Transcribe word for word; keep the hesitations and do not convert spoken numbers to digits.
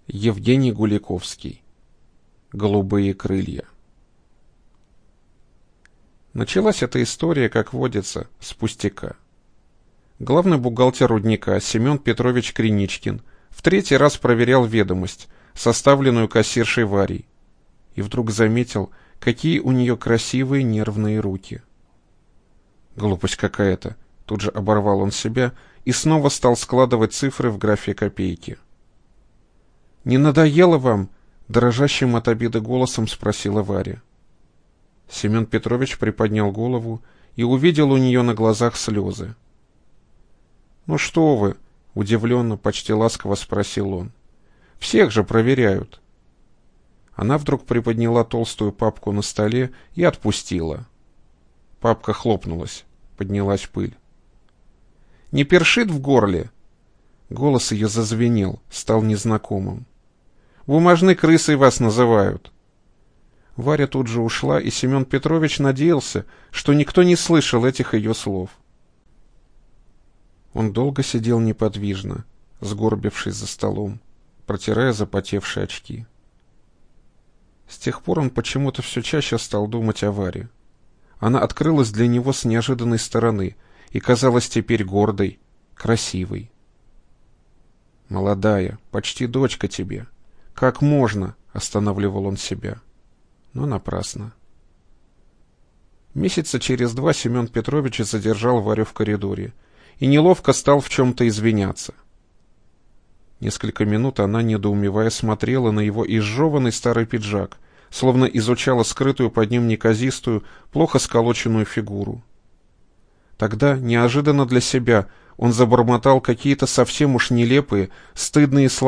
Евгений Гуликовский. Голубые крылья. Началась эта история, как водится, с пустяка. Главный бухгалтер рудника Семен Петрович Криничкин в третий раз проверял ведомость, составленную кассиршей Варей, и вдруг заметил, какие у нее красивые нервные руки. Глупость какая-то, тут же оборвал он себя и снова стал складывать цифры в графе копейки. «Не надоело вам?» — дрожащим от обиды голосом спросила Варя. Семен Петрович приподнял голову и увидел у нее на глазах слезы. «Ну что вы?» — удивленно, почти ласково спросил он. «Всех же проверяют». Она вдруг приподняла толстую папку на столе и отпустила. Папка хлопнулась, поднялась пыль. «Не першит в горле?» Голос ее зазвенел, стал незнакомым. «Бумажной крысой вас называют». Варя тут же ушла, и Семен Петрович надеялся, что никто не слышал этих ее слов. Он долго сидел неподвижно, сгорбившись за столом, протирая запотевшие очки. С тех пор он почему-то все чаще стал думать о Варе. Она открылась для него с неожиданной стороны и казалась теперь гордой, красивой. «Молодая, почти дочка тебе. Как можно?» — останавливал он себя. Но напрасно. Месяца через два Семен Петрович задержал Варю в коридоре и неловко стал в чем-то извиняться. Несколько минут она, недоумевая, смотрела на его изжеванный старый пиджак, словно изучала скрытую под ним неказистую, плохо сколоченную фигуру. Тогда, неожиданно для себя, он забормотал какие-то совсем уж нелепые, стыдные слова